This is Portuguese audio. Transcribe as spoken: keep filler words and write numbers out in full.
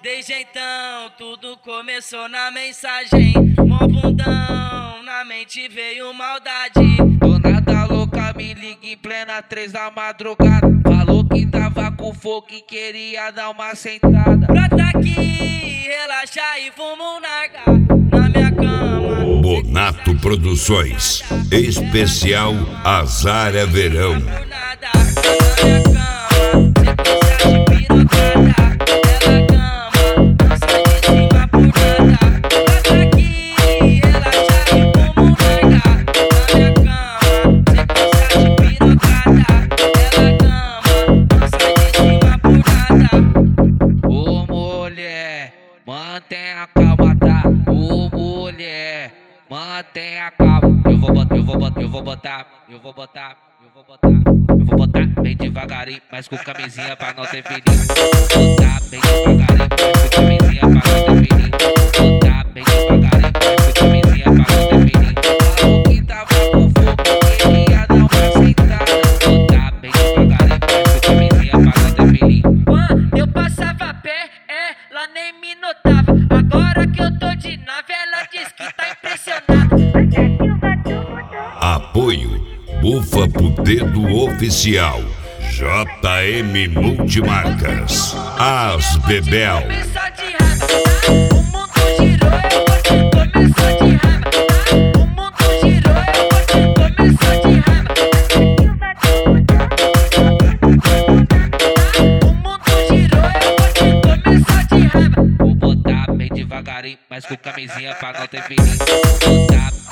Desde então tudo começou na mensagem. Mó bundão, na mente veio maldade. Do nada louca me liga em plena três da madrugada. Falou que tava com fogo e queria dar uma sentada. Brota aqui, relaxa e vamos largar na minha cama. Bonato Produções, especial Azar Verão. Ô mulher, mantenha a calma, tá? Ô mulher, mantenha a calma. Eu vou botar, eu vou botar, eu vou botar, eu vou botar, eu vou botar, eu vou botar bem devagarinho, mas com camisinha pra não ter perigo. Botar bem devagarinho, mas com camisinha pra não ter perigo. Botar bem devagarinho, mas com camisinha pra não ter perigo. Falou que tava com fogo, queria dar uma sentada. Botar bem devagarinho, mas com camisinha pra não ter perigo. Eu passava a pé, ela nem me notava. Agora que eu tô de nave, ela diz que tá impressionada. Apoio Bufa pro Dedo Oficial, J M Multimarcas, As Bebel. Começou de raiva, o mundo girou, eu começou de raiva. O mundo girou, eu começou de raiva. O mundo girou, eu começou de raiva. Vou botar bem devagarinho, mas com camisinha pra não ter perigo. Botar